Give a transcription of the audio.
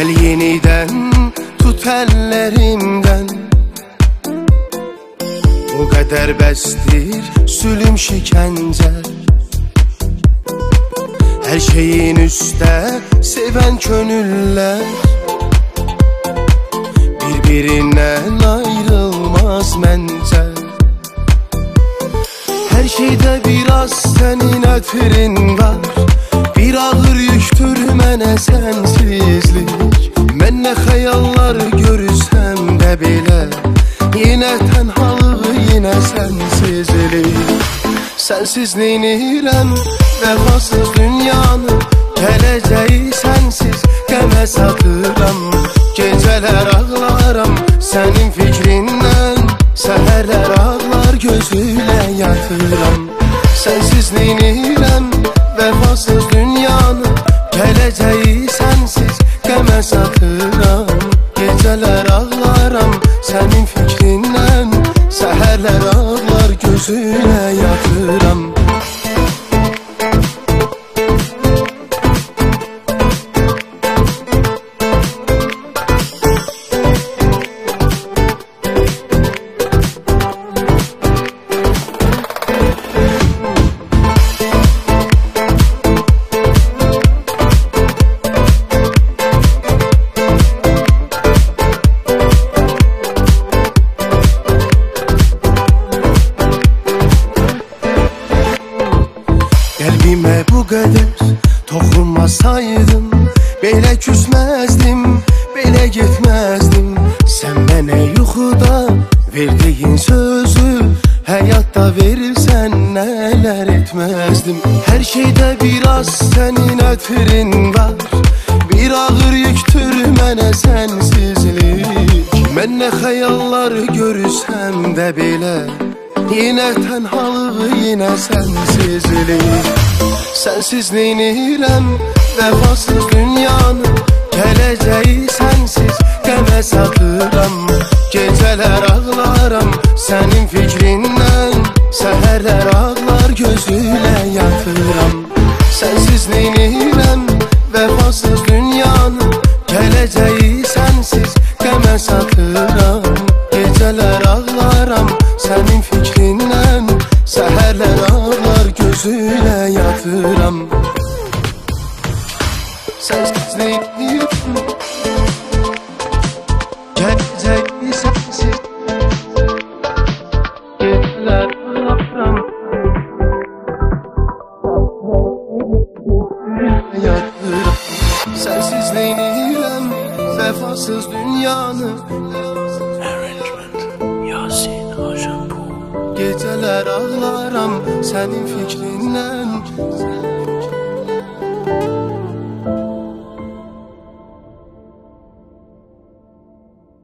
Gel yeniden tut ellerimden. O kadar bəsdir zulüm şikəncə. Her şeyin üstə seven könüller birbirinden ayrılmaz məncə. Her şeyde biraz senin ötürün var. Bir ağır yüktür mənə sensizlik. Mən nə xəyallar görürsəm də belə, yine tenhalığı, yine sensizlik. Sensiz neynirəm vəfasız dünyanı, gələcəyi sensiz qəmə satıram. Gecələr ağlaram sənin fikrindən, səhərlər ağlar gözülə yatıram. Sensiz neynirəm vəfasız dünyanı, gələcəyi sensiz qəmə satıram. Gecələr ağlaram sənin fikrindən, səhərlər ağlar gözülə yatıram. Qəlbimə bu qədər toxunmasaydım, belə küsməzdim, belə getməzdim. Sən mənə yuxuda verdiyin sözü həyatda verirsən, nələr etməzdim. Hər şeydə biraz sənin ötürün var. Bir ağır yüktür mənə sensizlik. Mən nə xəyallar görürsəm də belə, yine tenhalığı, yine sensizlik. Sensiz neynirəm vəfasız dünyanı, gələcəyi sensiz qəmə satıram. Gecələr ağlaram sənin fikrindən, səhərlər ağlar gözülə yatıram. Sensiz neynirəm vəfasız dünyanı, gələcəyi sensiz qəmə satıram. Gecələr ağlaram sənin fikrindən, səhərlər ağlar gözülə yatıram. Sensiz neynirəm gələcəyi sensiz, gecələr ağlaram yatıram. Sensiz neynirəm vəfasız dünyanı, geceler ağlaram senin fikrinden.